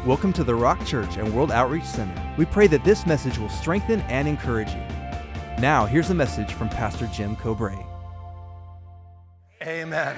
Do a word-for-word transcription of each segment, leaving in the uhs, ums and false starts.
Welcome to the Rock Church and World Outreach Center. We pray that this message will strengthen and encourage you. Now, here's a message from Pastor Jim Cobray. Amen.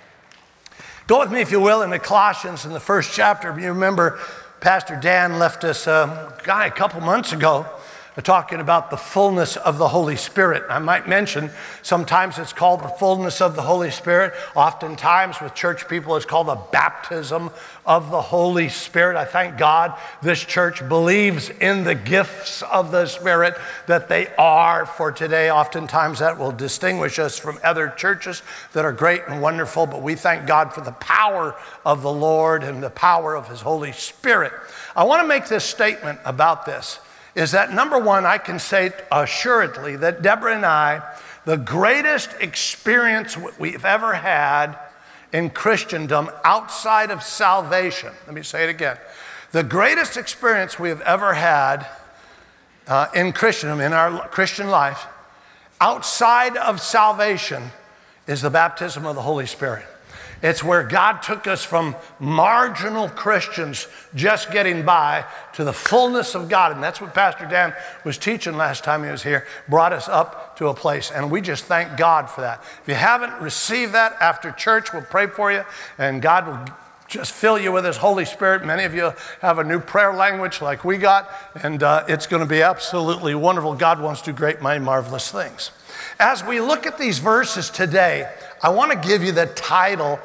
Go with me, if you will, into Colossians in the first chapter. You remember Pastor Dan left us um, guy, a couple months ago uh, talking about the fullness of the Holy Spirit. I might mention sometimes it's called the fullness of the Holy Spirit. Oftentimes with church people it's called the baptism of the Holy Spirit. I thank God this church believes in the gifts of the Spirit that they are for today. Oftentimes that will distinguish us from other churches that are great and wonderful, but we thank God for the power of the Lord and the power of His Holy Spirit. I want to make this statement about this, is that number one, I can say assuredly that Deborah and I, the greatest experience we've ever had in Christendom outside of salvation. Let me say it again. The greatest experience we have ever had uh, in Christendom, in our Christian life, outside of salvation, is the baptism of the Holy Spirit. It's where God took us from marginal Christians just getting by to the fullness of God. And that's what Pastor Dan was teaching last time he was here, brought us up to a place. And we just thank God for that. If you haven't received that after church, we'll pray for you. And God will just fill you with His Holy Spirit. Many of you have a new prayer language like we got. And uh, it's going to be absolutely wonderful. God wants to do great, mighty, marvelous things. As we look at these verses today, I want to give you the title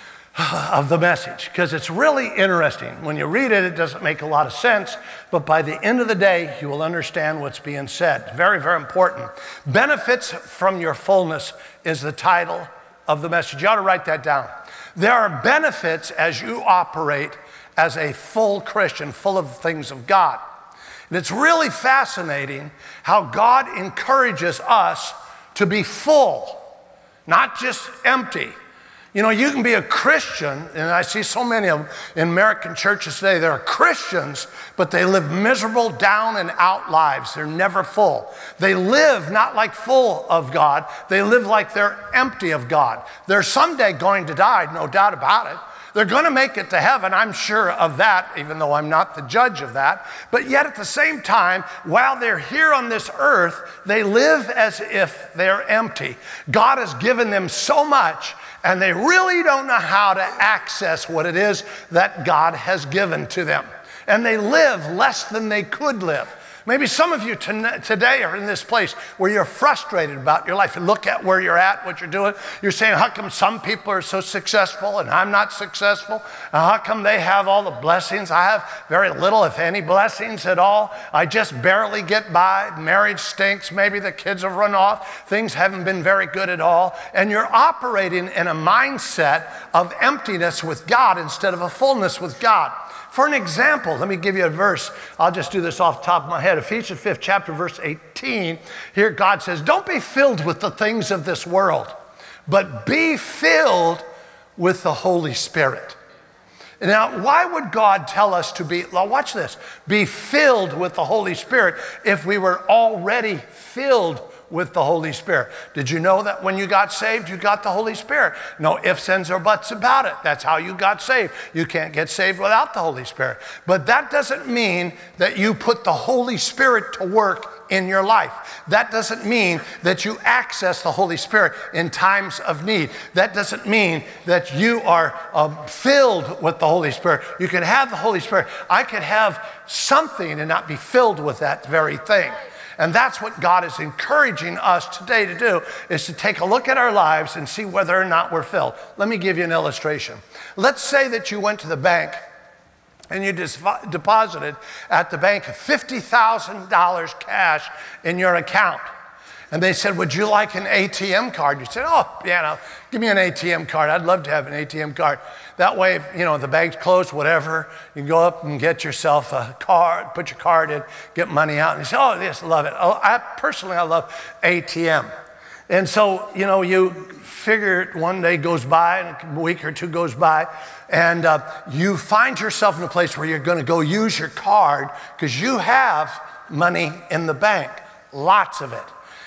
of the message because it's really interesting. When you read it, it doesn't make a lot of sense, but by the end of the day, you will understand what's being said. Very, very important. Benefits from your fullness is the title of the message. You ought to write that down. There are benefits as you operate as a full Christian, full of the things of God. And it's really fascinating how God encourages us to be full, not just empty. You know, you can be a Christian, and I see so many of them in American churches today. They're Christians, but they live miserable, down and out lives. They're never full. They live not like full of God. They live like they're empty of God. They're someday going to die, no doubt about it. They're going to make it to heaven, I'm sure of that, even though I'm not the judge of that. But yet at the same time, while they're here on this earth, they live as if they're empty. God has given them so much, and they really don't know how to access what it is that God has given to them. And they live less than they could live. Maybe some of you today are in this place where you're frustrated about your life. You look at where you're at, what you're doing. You're saying, how come some people are so successful and I'm not successful? And how come they have all the blessings? I have very little, if any, blessings at all. I just barely get by. Marriage stinks. Maybe the kids have run off. Things haven't been very good at all. And you're operating in a mindset of emptiness with God instead of a fullness with God. For an example, let me give you a verse. I'll just do this off the top of my head. Ephesians fifth chapter, verse eighteen. Here God says, don't be filled with the things of this world, but be filled with the Holy Spirit. Now, why would God tell us to be, now watch this, be filled with the Holy Spirit if we were already filled with the Holy Spirit? Did you know that when you got saved, you got the Holy Spirit? No ifs, ands, or buts about it. That's how you got saved. You can't get saved without the Holy Spirit. But that doesn't mean that you put the Holy Spirit to work in your life. That doesn't mean that you access the Holy Spirit in times of need. That doesn't mean that you are um, filled with the Holy Spirit. You can have the Holy Spirit. I could have something and not be filled with that very thing. And that's what God is encouraging us today to do, is to take a look at our lives and see whether or not we're filled. Let me give you an illustration. Let's say that you went to the bank and you dis- deposited at the bank fifty thousand dollars cash in your account. And they said, would you like an A T M card? You said, oh, yeah, no, give me an A T M card. I'd love to have an A T M card. That way, if, you know, the bank's closed, whatever, you can go up and get yourself a card, put your card in, get money out. And you say, oh, yes, love it. Oh, I, personally, I love A T M. And so, you know, you figure one day goes by and a week or two goes by, and uh, you find yourself in a place where you're going to go use your card because you have money in the bank, lots of it.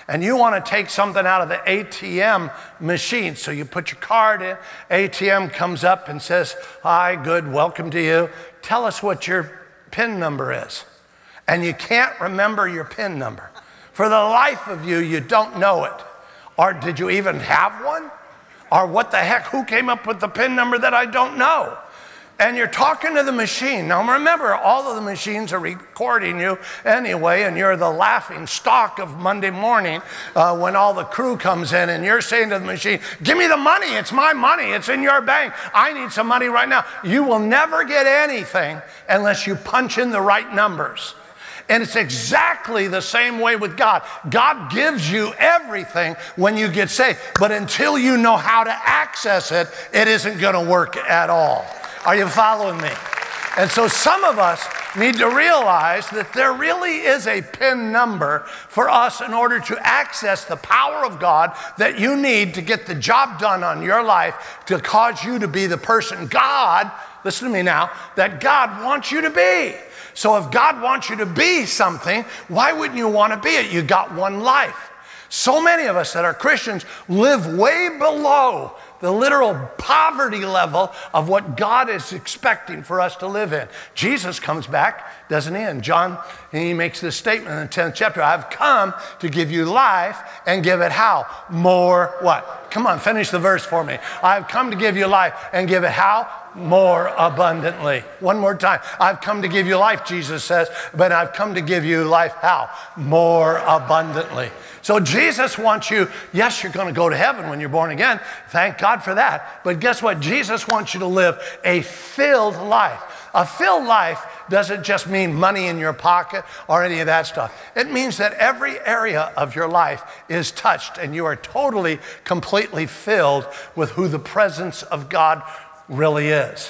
and you want to take something out of the A T M machine. So you put your card in, A T M comes up and says, hi, good, welcome to you. Tell us what your PIN number is. And you can't remember your PIN number. For the life of you, you don't know it. Or did you even have one? Or what the heck, who came up with the PIN number that I don't know? And you're talking to the machine. Now remember, all of the machines are recording you anyway, and you're the laughing stock of Monday morning uh, when all the crew comes in and you're saying to the machine, give me the money, it's my money, it's in your bank, I need some money right now. You will never get anything unless you punch in the right numbers. And it's exactly the same way with God. God gives you everything when you get saved, but until you know how to access it, it isn't going to work at all. Are you following me? And so some of us need to realize that there really is a PIN number for us in order to access the power of God that you need to get the job done on your life to cause you to be the person God, listen to me now, that God wants you to be. So if God wants you to be something, why wouldn't you want to be it? You got one life. So many of us that are Christians live way below the literal poverty level of what God is expecting for us to live in. Jesus comes back, doesn't he? And John, he makes this statement in the tenth chapter, I've come to give you life and give it how? More what? Come on, finish the verse for me. I've come to give you life and give it how? More abundantly. One more time. I've come to give you life, Jesus says, but I've come to give you life how? More abundantly. So Jesus wants you, yes, you're going to go to heaven when you're born again. Thank God for that. But guess what? Jesus wants you to live a filled life. A filled life doesn't just mean money in your pocket or any of that stuff. It means that every area of your life is touched and you are totally, completely filled with who the presence of God really is.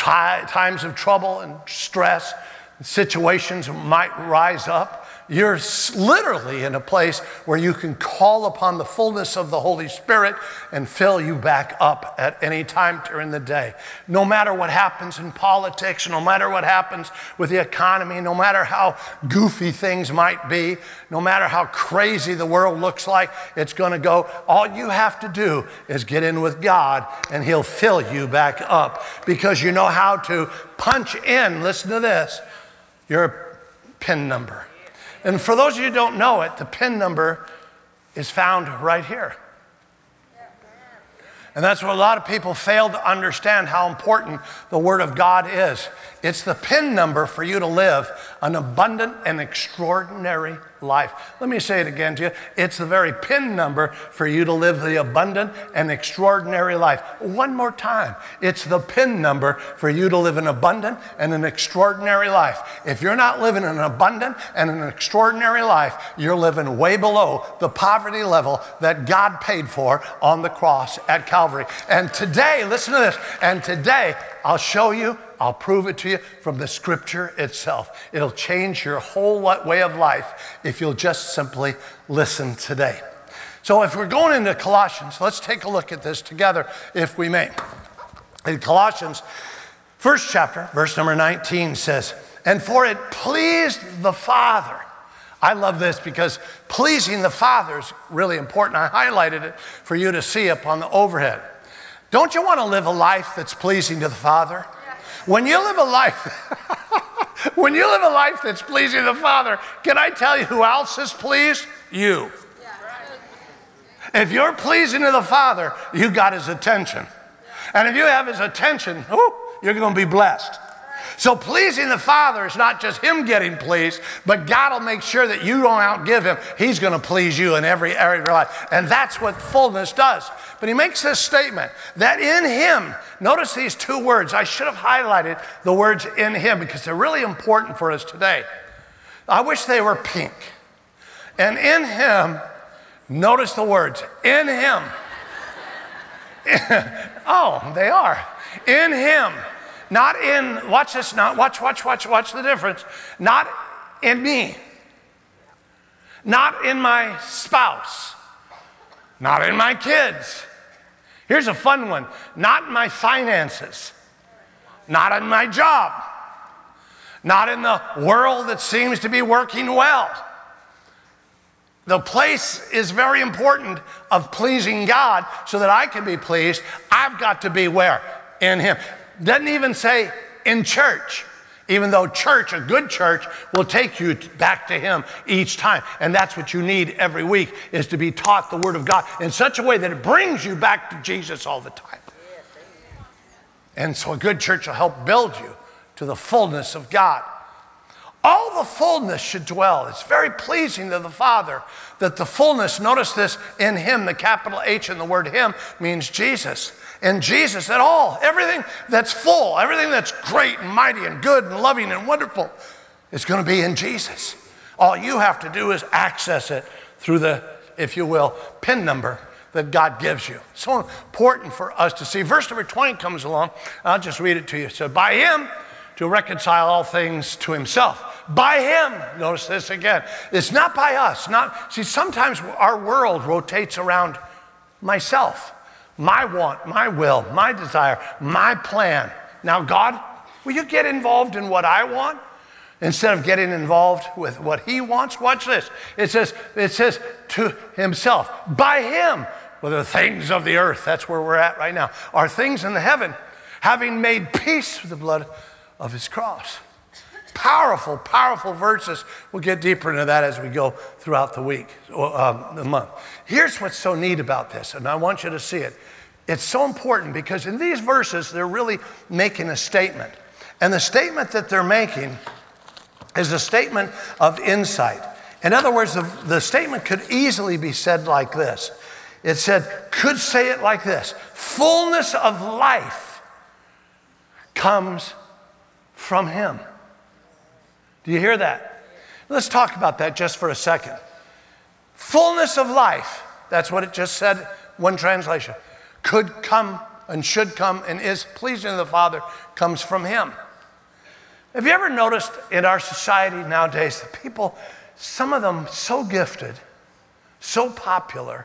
Times of trouble and stress, situations might rise up. You're literally in a place where you can call upon the fullness of the Holy Spirit and fill you back up at any time during the day. No matter what happens in politics, no matter what happens with the economy, no matter how goofy things might be, no matter how crazy the world looks like it's going to go, all you have to do is get in with God and He'll fill you back up because you know how to punch in, listen to this, your PIN number. And for those of you who don't know it, the PIN number is found right here. And that's what a lot of people fail to understand how important the Word of God is. It's the PIN number for you to live an abundant and extraordinary life. Let me say it again to you. It's the very PIN number for you to live the abundant and extraordinary life. One more time. It's the PIN number for you to live an abundant and an extraordinary life. If you're not living an abundant and an extraordinary life, you're living way below the poverty level that God paid for on the cross at Calvary. And today, listen to this, and today I'll show you, I'll prove it to you from the scripture itself. It'll change your whole way of life if you'll just simply listen today. So if we're going into Colossians, let's take a look at this together, if we may. In Colossians, first chapter, verse number nineteen says, and for it pleased the Father. I love this because pleasing the Father is really important. I highlighted it for you to see up on the overhead. Don't you want to live a life that's pleasing to the Father? When you live a life, when you live a life that's pleasing to the Father, can I tell you who else is pleased? You. If you're pleasing to the Father, you got His attention. And if you have His attention, whoo, you're going to be blessed. So pleasing the Father is not just Him getting pleased, but God will make sure that you don't outgive Him. He's going to please you in every area of your life. And that's what fullness does. But He makes this statement that in Him, notice these two words. I should have highlighted the words in Him because they're really important for us today. I wish they were pink. And in Him, notice the words, in Him. Oh, they are. In Him. Not in, watch this, not, watch, watch, watch, watch the difference. Not in me. Not in my spouse. Not in my kids. Here's a fun one. Not in my finances. Not in my job. Not in the world that seems to be working well. The place is very important of pleasing God so that I can be pleased. I've got to be where? In him. Doesn't even say in church, even though church, a good church, will take you back to him each time. And that's what you need every week, is to be taught the word of God in such a way that it brings you back to Jesus all the time. And so a good church will help build you to the fullness of God. All the fullness should dwell. It's very pleasing to the Father that the fullness, notice this, in him, the capital H in the word him means Jesus. In Jesus at all, everything that's full, everything that's great and mighty and good and loving and wonderful is going to be in Jesus. All you have to do is access it through the, if you will, PIN number that God gives you. So important for us to see. Verse number twenty comes along. I'll just read it to you. It said, by him to reconcile all things to himself. By him, notice this again. It's not by us. Not, see, sometimes our world rotates around myself, my want, my will, my desire, my plan. Now, God, will you get involved in what I want instead of getting involved with what he wants? Watch this. It says, it says to himself, by him, well, the things of the earth, that's where we're at right now, are things in the heaven, having made peace through the blood of his cross. Powerful, powerful verses. We'll get deeper into that as we go throughout the week, um, the month. Here's what's so neat about this, and I want you to see it. It's so important because in these verses, they're really making a statement. And the statement that they're making is a statement of insight. In other words, the, the statement could easily be said like this. It said, could say it like this: fullness of life comes from him. Do you hear that? Let's talk about that just for a second. Fullness of life, that's what it just said, one translation, could come and should come and is pleasing to the Father, comes from him. Have you ever noticed in our society nowadays, the people, some of them so gifted, so popular,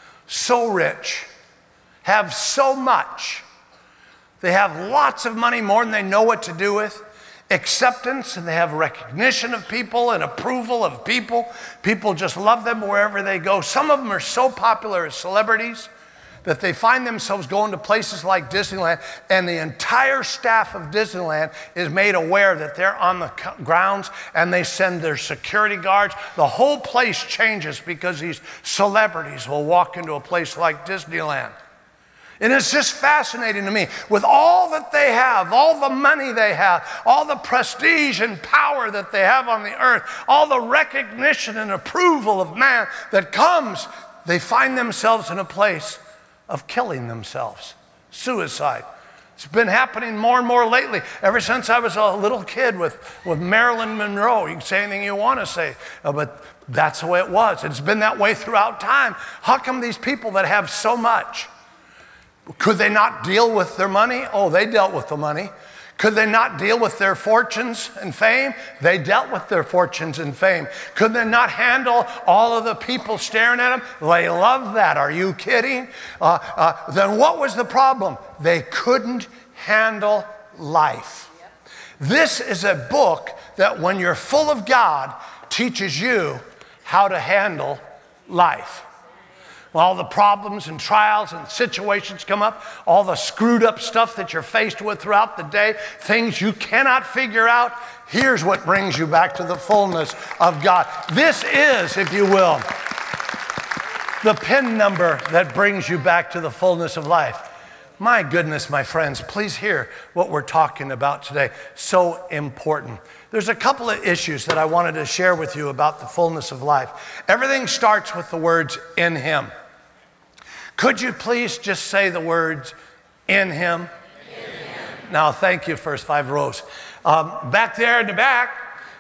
so rich, have so much, they have lots of money, more than they know what to do with, acceptance, and they have recognition of people and approval of people. People just love them wherever they go. Some of them are so popular as celebrities that they find themselves going to places like Disneyland, and the entire staff of Disneyland is made aware that they're on the grounds, and they send their security guards. The whole place changes because these celebrities will walk into a place like Disneyland. And it's just fascinating to me. With all that they have, all the money they have, all the prestige and power that they have on the earth, all the recognition and approval of man that comes, they find themselves in a place of killing themselves. Suicide. It's been happening more and more lately. Ever since I was a little kid with, with Marilyn Monroe. You can say anything you want to say, uh, but that's the way it was. It's been that way throughout time. How come these people that have so much, could they not deal with their money? Oh, they dealt with the money. Could they not deal with their fortunes and fame? They dealt with their fortunes and fame. Could they not handle all of the people staring at them? They love that. Are you kidding? Uh, uh, then what was the problem? They couldn't handle life. This is a book that when you're full of God, teaches you how to handle life. When all the problems and trials and situations come up, all the screwed up stuff that you're faced with throughout the day, things you cannot figure out, here's what brings you back to the fullness of God. This is, if you will, the PIN number that brings you back to the fullness of life. My goodness, my friends, please hear what we're talking about today. So important. There's a couple of issues that I wanted to share with you about the fullness of life. Everything starts with the words, in him. Could you please just say the words, in him? In him. Now, thank you, first five rows. Um, back there in the back.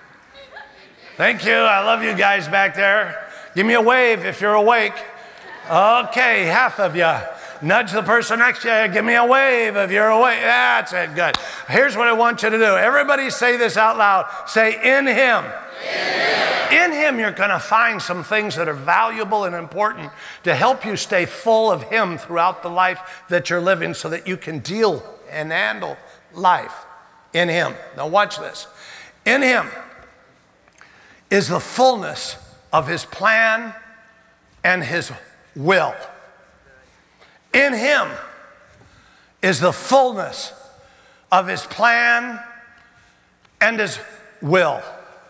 Thank you. I love you guys back there. Give me a wave if you're awake. Okay, half of you. Nudge the person next to you. Give me a wave if you're awake. That's it. Good. Here's what I want you to do. Everybody say this out loud. Say, in him. In him. In him, you're going to find some things that are valuable and important to help you stay full of him throughout the life that you're living so that you can deal and handle life in him. Now watch this. In him is the fullness of his plan and his will. In him is the fullness of his plan and his will.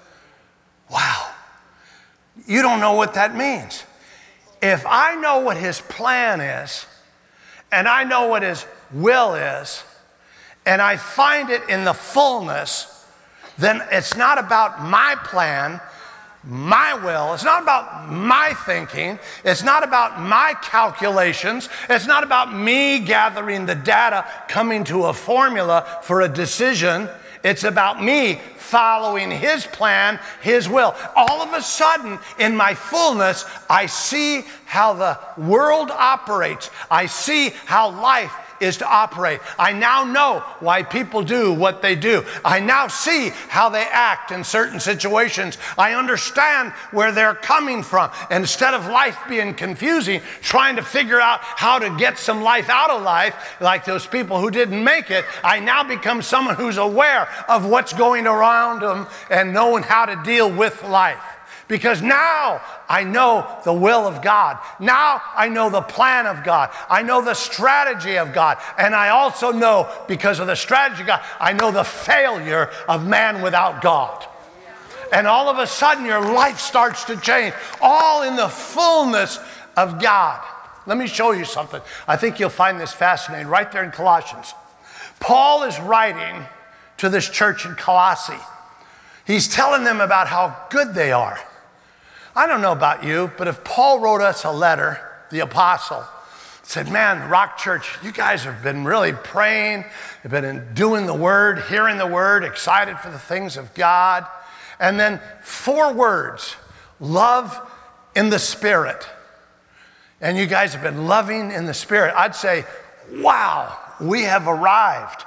Wow. You don't know what that means. If I know what his plan is, and I know what his will is, and I find it in the fullness, then it's not about my plan, my will. It's not about my thinking. It's not about my calculations. It's not about me gathering the data, coming to a formula for a decision. It's about me following his plan, his will. All of a sudden, in my fullness, I see how the world operates. I see how life is to operate. I now know why people do what they do. I now see how they act in certain situations. I understand where they're coming from. And instead of life being confusing, trying to figure out how to get some life out of life, like those people who didn't make it, I now become someone who's aware of what's going around them and knowing how to deal with life. Because now I know the will of God. Now I know the plan of God. I know the strategy of God. And I also know, because of the strategy of God, I know the failure of man without God. And all of a sudden your life starts to change, all in the fullness of God. Let me show you something. I think you'll find this fascinating. Right there in Colossians, Paul is writing to this church in Colossae. He's telling them about how good they are. I don't know about you, but if Paul wrote us a letter, the apostle, said, man, Rock Church, you guys have been really praying, you've been doing the word, hearing the word, excited for the things of God. And then four words, love in the Spirit. And you guys have been loving in the Spirit. I'd say, wow, we have arrived.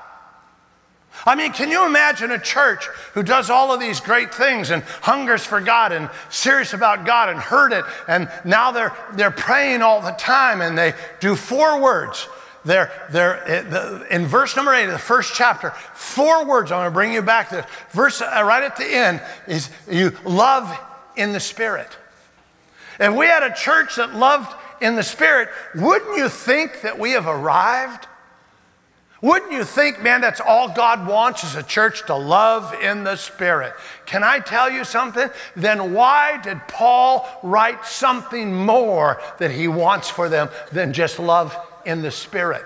I mean, can you imagine a church who does all of these great things and hungers for God and serious about God and heard it, and now they're they're praying all the time, and they do four words. They're, they're in verse number eight of the first chapter, four words. I'm going to bring you back to verse right at the end is you love in the Spirit. If we had a church that loved in the Spirit, wouldn't you think that we have arrived? Wouldn't you think, man, that's all God wants is a church to love in the Spirit? Can I tell you something? Then why did Paul write something more that he wants for them than just love in the Spirit?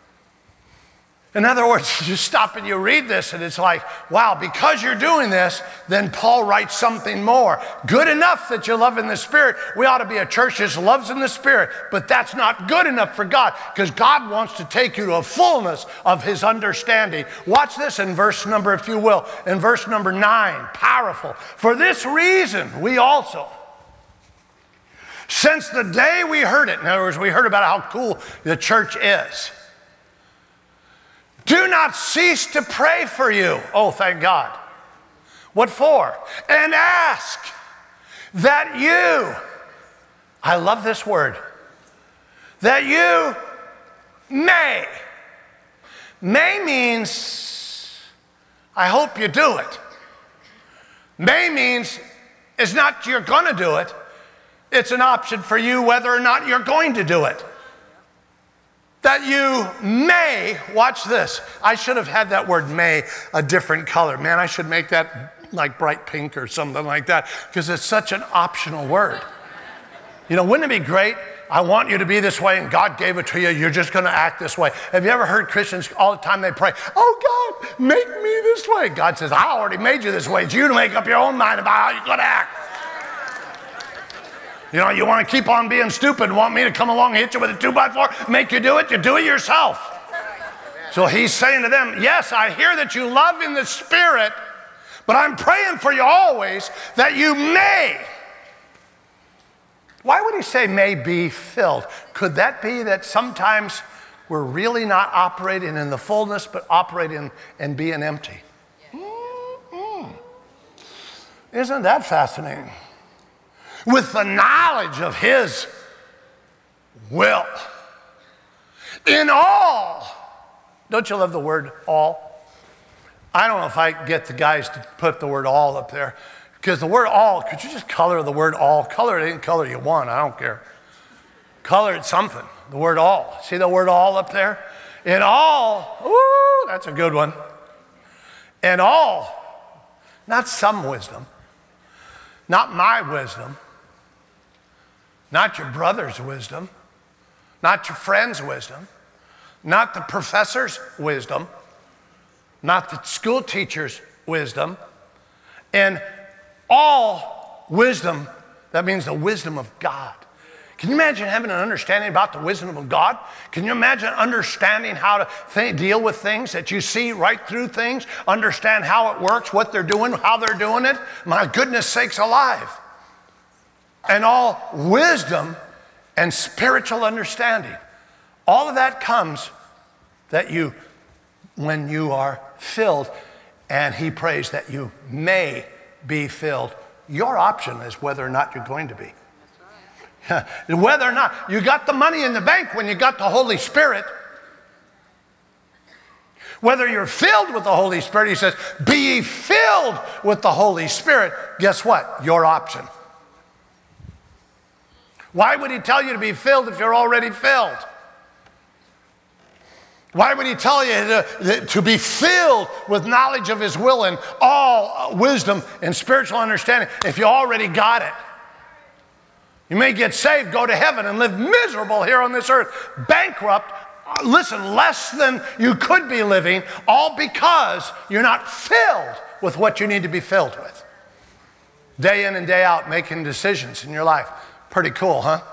In other words, you stop and you read this and it's like, wow, because you're doing this, then Paul writes something more. Good enough that you love in the Spirit. We ought to be a church that loves in the Spirit, but that's not good enough for God, because God wants to take you to a fullness of his understanding. Watch this in verse number, if you will, in verse number nine, powerful. For this reason, we also, since the day we heard it, in other words, we heard about how cool the church is, do not cease to pray for you. Oh, thank God. What for? And ask that you, I love this word, that you may. May means, I hope you do it. May means it's not you're going to do it. It's an option for you whether or not you're going to do it. That you may, watch this. I should have had that word may a different color. Man, I should make that like bright pink or something like that, because it's such an optional word. You know, wouldn't it be great? I want you to be this way and God gave it to you. You're just going to act this way. Have you ever heard Christians all the time they pray, oh God, make me this way. God says, I already made you this way. It's you to make up your own mind about how you're going to act. You know, you want to keep on being stupid and want me to come along and hit you with a two by four, make you do it, you do it yourself. So he's saying to them, yes, I hear that you love in the Spirit, but I'm praying for you always that you may. Why would he say may be filled? Could that be that sometimes we're really not operating in the fullness, but operating and being empty? Mm-hmm. Isn't that fascinating? With the knowledge of his will. In all. Don't you love the word all? I don't know if I get the guys to put the word all up there, because the word all, could you just color the word all? Color it any color you want, I don't care. Color it something. The word all. See the word all up there? In all, ooh, that's a good one. In all, not some wisdom, not my wisdom, not your brother's wisdom, not your friend's wisdom, not the professor's wisdom, not the school teacher's wisdom. In all wisdom, that means the wisdom of God. Can you imagine having an understanding about the wisdom of God? Can you imagine understanding how to th- deal with things, that you see right through things, understand how it works, what they're doing, how they're doing it? My goodness sakes alive. And all wisdom and spiritual understanding. All of that comes that you, when you are filled, and he prays that you may be filled. Your option is whether or not you're going to be. Whether or not you got the money in the bank when you got the Holy Spirit. Whether you're filled with the Holy Spirit, he says, be ye filled with the Holy Spirit. Guess what? Your option. Why would he tell you to be filled if you're already filled? Why would he tell you to, to be filled with knowledge of his will and all wisdom and spiritual understanding if you already got it? You may get saved, go to heaven, and live miserable here on this earth, bankrupt, listen, less than you could be living, all because you're not filled with what you need to be filled with. Day in and day out, making decisions in your life. Pretty cool, huh?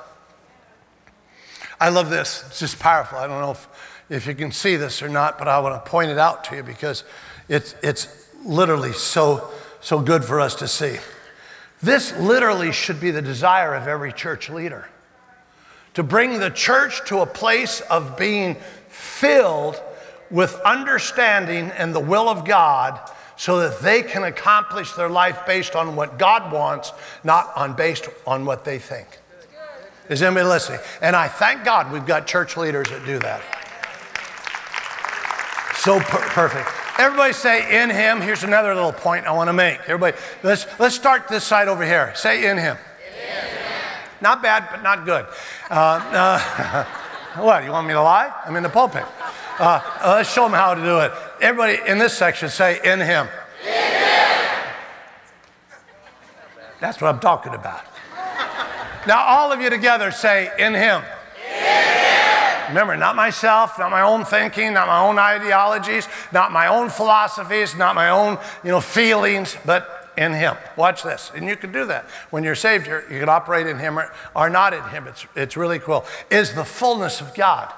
I love this. It's just powerful. I don't know if, if you can see this or not, but I want to point it out to you because it's, it's literally so, so good for us to see. This literally should be the desire of every church leader. To bring the church to a place of being filled with understanding and the will of God so that they can accomplish their life based on what God wants, not on based on what they think. Is anybody listening? And I thank God we've got church leaders that do that. So per- perfect. Everybody say in him. Here's another little point I want to make. Everybody, let's let's start this side over here. Say in him. In him. Not bad, but not good. Uh, uh, what, you want me to lie? I'm in the pulpit. Uh, uh, let's show them how to do it. Everybody in this section say in him. In him. That's what I'm talking about. Now all of you together say in him. In him. Remember, not myself, not my own thinking, not my own ideologies, not my own philosophies, not my own, you know, feelings, but in him. Watch this. And you can do that. When you're saved, you're, you can operate in him or, or not in him. It's, it's really cool. Is the fullness of God.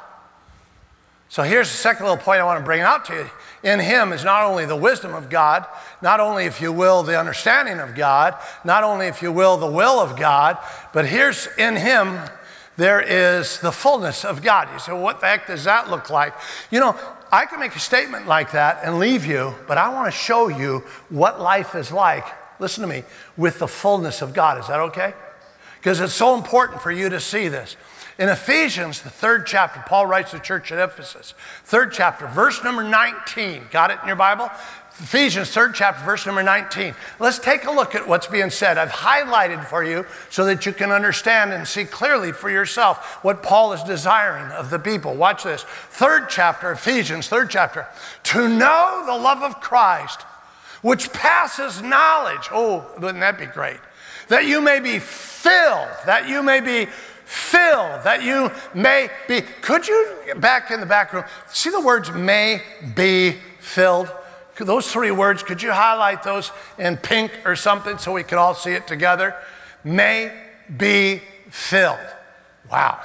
So here's the second little point I want to bring out to you. In him is not only the wisdom of God, not only, if you will, the understanding of God, not only, if you will, the will of God, but here's in him, there is the fullness of God. You say, well, what the heck does that look like? You know, I can make a statement like that and leave you, but I want to show you what life is like, listen to me, with the fullness of God. Is that okay? Because it's so important for you to see this. In Ephesians, the third chapter, Paul writes to the church at Ephesus, third chapter, verse number nineteen. Got it in your Bible? Ephesians, third chapter, verse number nineteen. Let's take a look at what's being said. I've highlighted for you so that you can understand and see clearly for yourself what Paul is desiring of the people. Watch this. Third chapter, Ephesians, third chapter. To know the love of Christ, which passes knowledge. Oh, wouldn't that be great? That you may be filled, that you may be filled, that you may be. Could you, back in the back room, see the words may be filled? Those three words, could you highlight those in pink or something so we can all see it together? May be filled. Wow.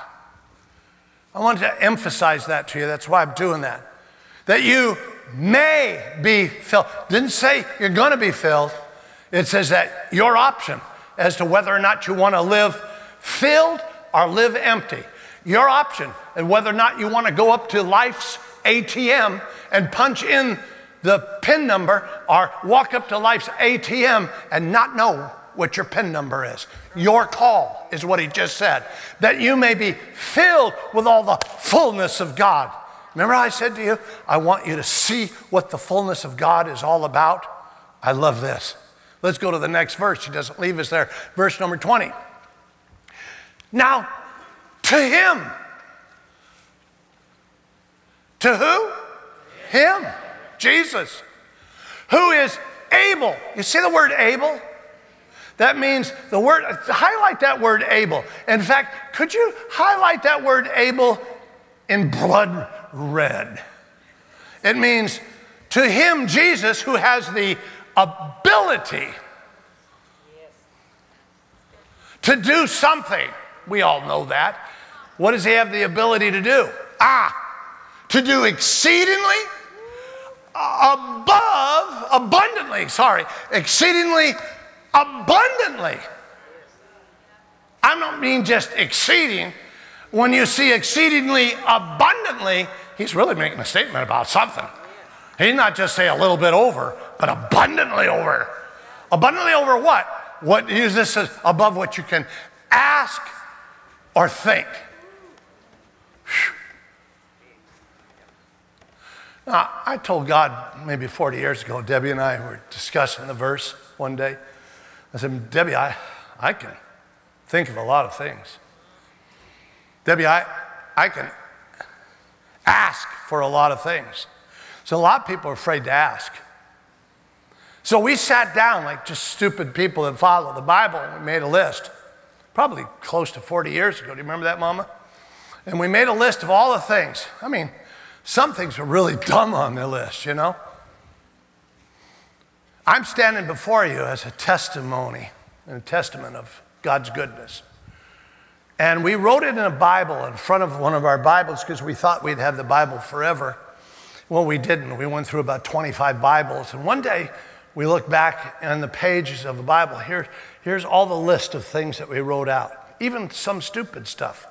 I wanted to emphasize that to you. That's why I'm doing that. That you may be filled. Didn't say you're going to be filled. It says that your option as to whether or not you want to live filled or live empty. Your option and whether or not you want to go up to life's A T M and punch in the PIN number or walk up to life's A T M and not know what your PIN number is. Your call is what he just said. That you may be filled with all the fullness of God. Remember how I said to you, I want you to see what the fullness of God is all about? I love this. Let's go to the next verse. He doesn't leave us there. Verse number twenty. Now, To him. To who? Him. Jesus. Who is able. You see the word able? That means the word, highlight that word able. In fact, could you highlight that word able in blood red? It means to him, Jesus, who has the ability to do something. We all know that. What does he have the ability to do? Ah, to do exceedingly above, abundantly, sorry, exceedingly abundantly. I don't mean just exceeding. When you see exceedingly abundantly, he's really making a statement about something. He's not just saying a little bit over, but abundantly over. Abundantly over what? What use this as above what you can ask or think. Whew. Now, I told God maybe forty years ago, Debbie and I were discussing the verse one day. I said, Debbie, I, I can think of a lot of things. Debbie, I, I can ask for a lot of things. So a lot of people are afraid to ask. So we sat down like just stupid people that follow the Bible, and we made a list, probably close to forty years ago. Do you remember that, Mama? And we made a list of all the things. I mean, some things were really dumb on the list, you know? I'm standing before you as a testimony and a testament of God's goodness. And we wrote it in a Bible in front of one of our Bibles because we thought we'd have the Bible forever. Well, we didn't. We went through about twenty-five Bibles. And one day, we looked back on the pages of the Bible. Here, here's all the list of things that we wrote out, even some stupid stuff.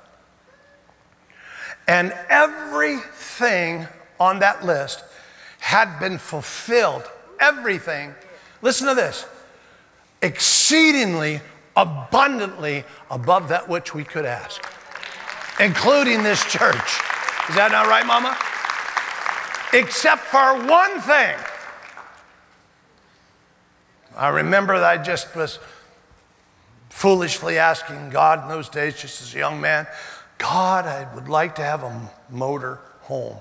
And everything on that list had been fulfilled. Everything. Listen to this. Exceedingly, abundantly above that which we could ask, including this church. Is that not right, Mama? Except for one thing. I remember that I just was foolishly asking God in those days, just as a young man, God, I would like to have a motor home.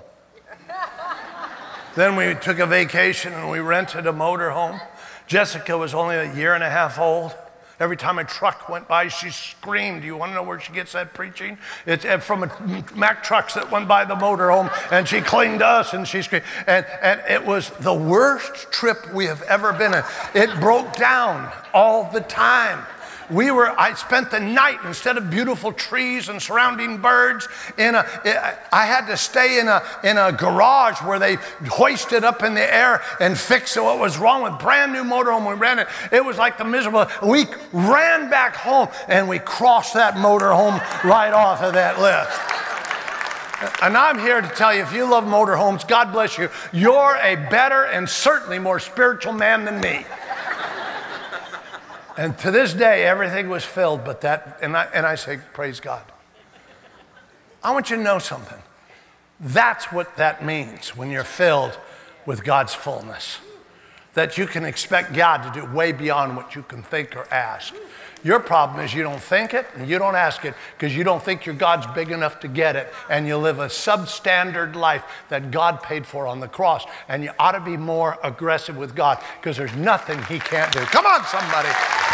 Then we took a vacation and we rented a motor home. Jessica was only a year and a half old. Every time a truck went by, she screamed. Do you want to know where she gets that preaching? It's from a Mack trucks that went by the motorhome, and she clinged to us, and she screamed. And, and it was the worst trip we have ever been in. It broke down all the time. We were, I spent the night, instead of beautiful trees and surrounding birds, in a, I had to stay in a, in a garage where they hoisted up in the air and fixed what was wrong with brand new motorhome. We ran it. It was like the miserable. We ran back home and we crossed that motorhome right off of that list. And I'm here to tell you, if you love motorhomes, God bless you. You're a better and certainly more spiritual man than me. And to this day, everything was filled, but that, and I, and I say, praise God. I want you to know something. That's what that means when you're filled with God's fullness. That you can expect God to do way beyond what you can think or ask. Your problem is you don't think it and you don't ask it because you don't think your God's big enough to get it, and you live a substandard life that God paid for on the cross. And you ought to be more aggressive with God because there's nothing he can't do. Come on, somebody.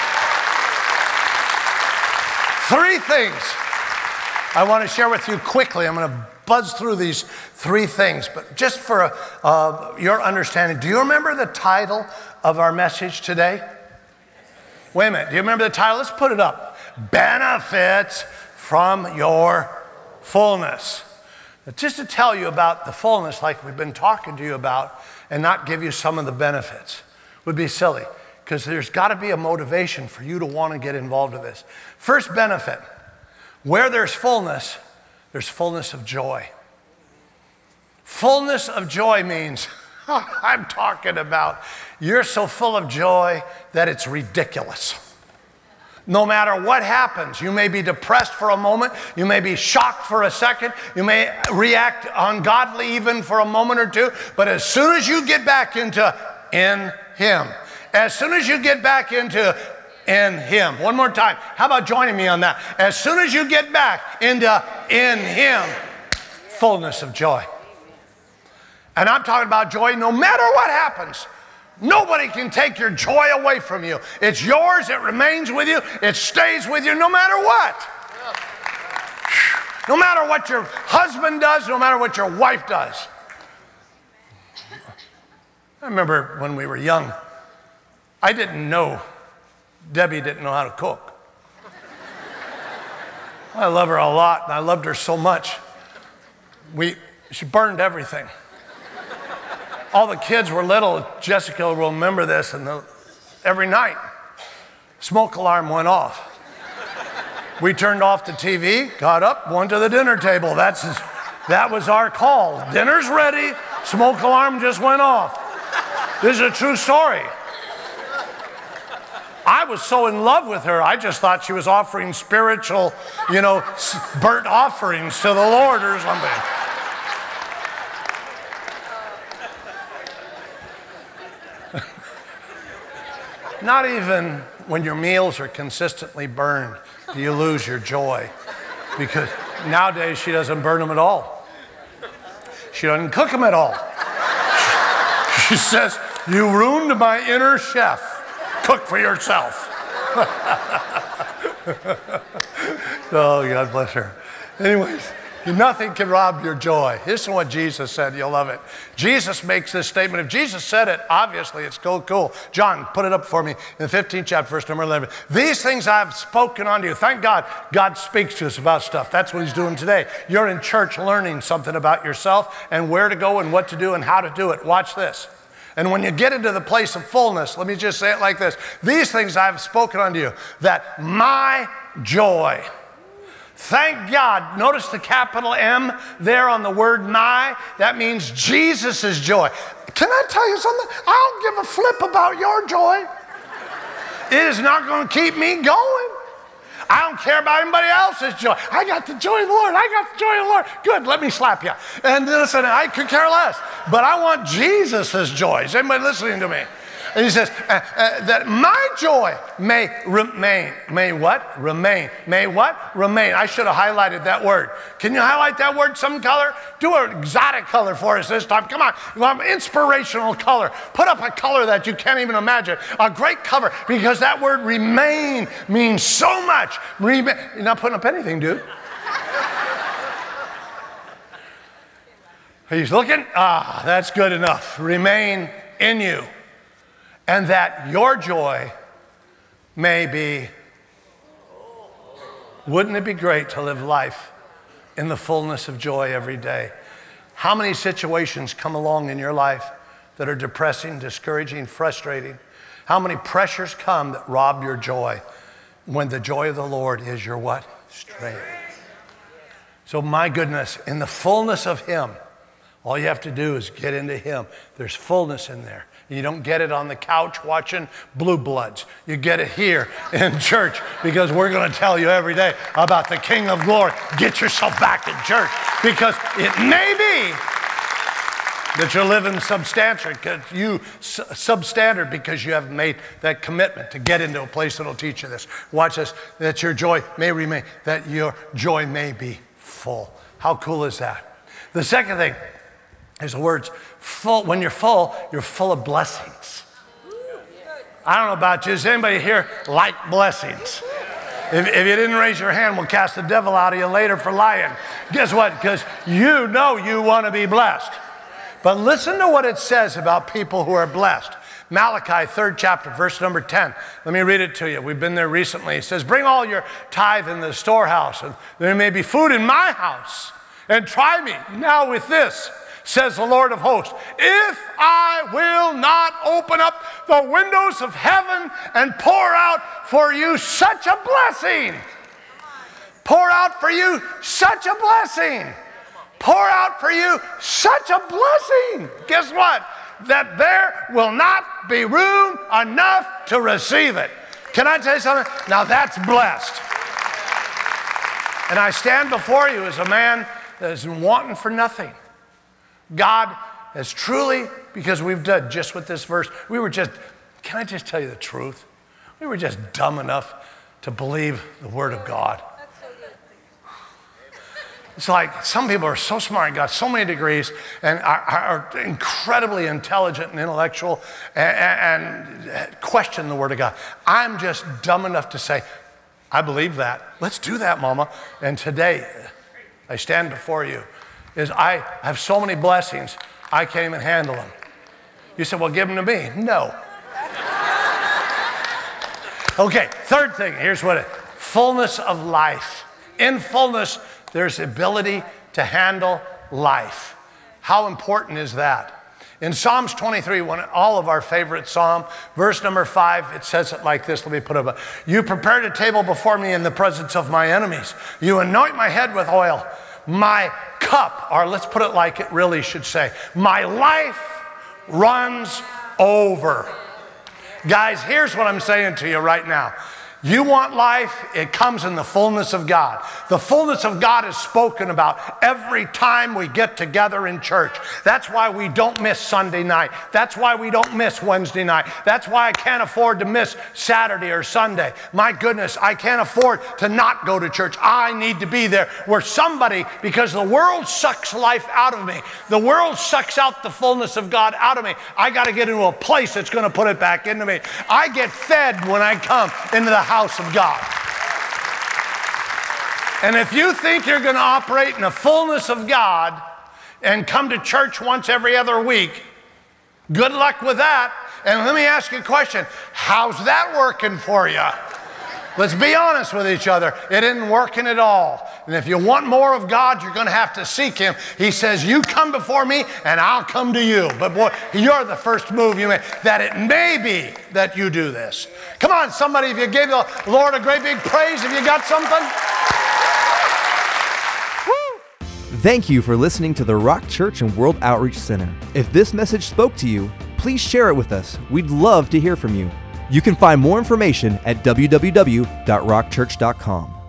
Three things I want to share with you quickly. I'm going to buzz through these three things, but just for uh, your understanding, do you remember the title of our message today? Wait a minute, do you remember the title? Let's put it up. Benefits from your fullness. Now, just to tell you about the fullness like we've been talking to you about and not give you some of the benefits would be silly, because there's got to be a motivation for you to want to get involved with this. First benefit, where there's fullness, there's fullness of joy. Fullness of joy means, I'm talking about, you're so full of joy that it's ridiculous. No matter what happens, you may be depressed for a moment, you may be shocked for a second, you may react ungodly even for a moment or two, but as soon as you get back into in Him, as soon as you get back into In him. One more time. How about joining me on that? As soon as you get back into in him, fullness of joy. And I'm talking about joy no matter what happens. Nobody can take your joy away from you. It's yours, it remains with you, it stays with you no matter what. No matter what your husband does, no matter what your wife does. I remember when we were young, I didn't know, Debbie didn't know how to cook. I love her a lot, and I loved her so much. We, she burned everything. All the kids were little. Jessica will remember this, and the, every night, smoke alarm went off. We turned off the T V, got up, went to the dinner table. That's, that was our call. Dinner's ready, smoke alarm just went off. This is a true story. I was so in love with her, I just thought she was offering spiritual, you know, burnt offerings to the Lord or something. Not even when your meals are consistently burned do you lose your joy. Because nowadays she doesn't burn them at all. She doesn't cook them at all. She says, "You ruined my inner chef. Cook for yourself." Oh, God bless her. Anyways, nothing can rob your joy. This is what Jesus said. You'll love it. Jesus makes this statement. If Jesus said it, obviously it's so cool. John, put it up for me in the fifteenth chapter, verse number eleven. These things I've spoken unto you. Thank God, God speaks to us about stuff. That's what he's doing today. You're in church learning something about yourself and where to go and what to do and how to do it. Watch this. And when you get into the place of fullness, let me just say it like this. These things I have spoken unto you, that my joy. Thank God. Notice the capital M there on the word my. That means Jesus' joy. Can I tell you something? I don't give a flip about your joy. It is not going to keep me going. I don't care about anybody else's joy. I got the joy of the Lord. I got the joy of the Lord. Good, let me slap you. And listen, I could care less. But I want Jesus' joy. Is anybody listening to me? And he says, uh, uh, that my joy may remain. May what? Remain. May what? Remain. I should have highlighted that word. Can you highlight that word some color? Do an exotic color for us this time. Come on. You want an inspirational color. Put up a color that you can't even imagine. A great cover, because that word remain means so much. Remain. You're not putting up anything, dude. He's looking. Ah, that's good enough. Remain in you. And that your joy may be. Wouldn't it be great to live life in the fullness of joy every day? How many situations come along in your life that are depressing, discouraging, frustrating? How many pressures come that rob your joy when the joy of the Lord is your what? Strength. So my goodness, in the fullness of him, all you have to do is get into him. There's fullness in there. You don't get it on the couch watching Blue Bloods. You get it here in church, because we're going to tell you every day about the King of Glory. Get yourself back in church, because it may be that you're living substandard, you substandard because you haven't made that commitment to get into a place that'll teach you this. Watch this, that your joy may remain, that your joy may be full. How cool is that? The second thing is the words full. When you're full, you're full of blessings. I don't know about you. Does anybody here like blessings? If, if you didn't raise your hand, we'll cast the devil out of you later for lying. Guess what? Because you know you want to be blessed. But listen to what it says about people who are blessed. Malachi, third chapter, verse number ten. Let me read it to you. We've been there recently. It says, bring all your tithe in the storehouse, and there may be food in my house. And try me now with this, says the Lord of hosts, if I will not open up the windows of heaven and pour out for you such a blessing. Pour out for you such a blessing. Pour out for you such a blessing. Guess what? That there will not be room enough to receive it. Can I tell you something? Now that's blessed. And I stand before you as a man that is wanting for nothing. God has truly, because we've done just with this verse, we were just, can I just tell you the truth? We were just dumb enough to believe the Word of God. It's like some people are so smart, got so many degrees, and are, are incredibly intelligent and intellectual, and, and question the Word of God. I'm just dumb enough to say, I believe that. Let's do that, Mama. And today, I stand before you, is I have so many blessings, I can't even handle them. You said, well, give them to me. No. Okay, third thing, here's what it, fullness of life. In fullness, there's the ability to handle life. How important is that? In Psalms twenty-three, one, all of our favorite psalm, verse number five, it says it like this. Let me put it up. You prepared a table before me in the presence of my enemies. You anoint my head with oil. My cup, or let's put it like it really should say, my life runs over. Guys, here's what I'm saying to you right now. You want life? It comes in the fullness of God. The fullness of God is spoken about every time we get together in church. That's why we don't miss Sunday night. That's why we don't miss Wednesday night. That's why I can't afford to miss Saturday or Sunday. My goodness, I can't afford to not go to church. I need to be there where somebody, because the world sucks life out of me. The world sucks out the fullness of God out of me. I got to get into a place that's going to put it back into me. I get fed when I come into the house of God. And if you think you're going to operate in the fullness of God and come to church once every other week, good luck with that. And let me ask you a question. How's that working for you? Let's be honest with each other. It isn't working at all. And if you want more of God, you're going to have to seek Him. He says, you come before me and I'll come to you. But boy, you're the first move you make, that it may be that you do this. Come on, somebody, if you gave the Lord a great big praise, if you got something. Woo! Thank you for listening to the Rock Church and World Outreach Center. If this message spoke to you, please share it with us. We'd love to hear from you. You can find more information at w w w dot rock church dot com.